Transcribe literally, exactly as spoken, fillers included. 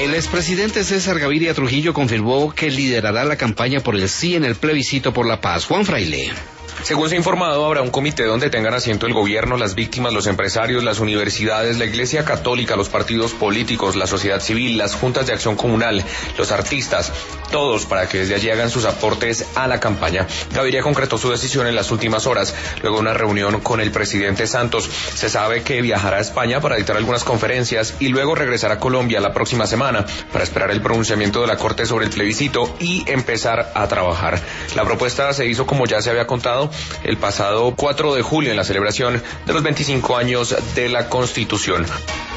El expresidente César Gaviria Trujillo confirmó que liderará la campaña por el sí en el plebiscito por la paz. Juan Fraile. Según se ha informado, habrá un comité donde tengan asiento el gobierno, las víctimas, los empresarios, las universidades, la Iglesia Católica, los partidos políticos, la sociedad civil, las juntas de acción comunal, los artistas, todos para que desde allí hagan sus aportes a la campaña. Gaviria concretó su decisión en las últimas horas, luego de una reunión con el presidente Santos. Se sabe que viajará a España para dictar algunas conferencias y luego regresará a Colombia la próxima semana para esperar el pronunciamiento de la Corte sobre el plebiscito y empezar a trabajar. La propuesta se hizo, como ya se había contado, el pasado cuatro de julio en la celebración de los veinticinco años de la Constitución.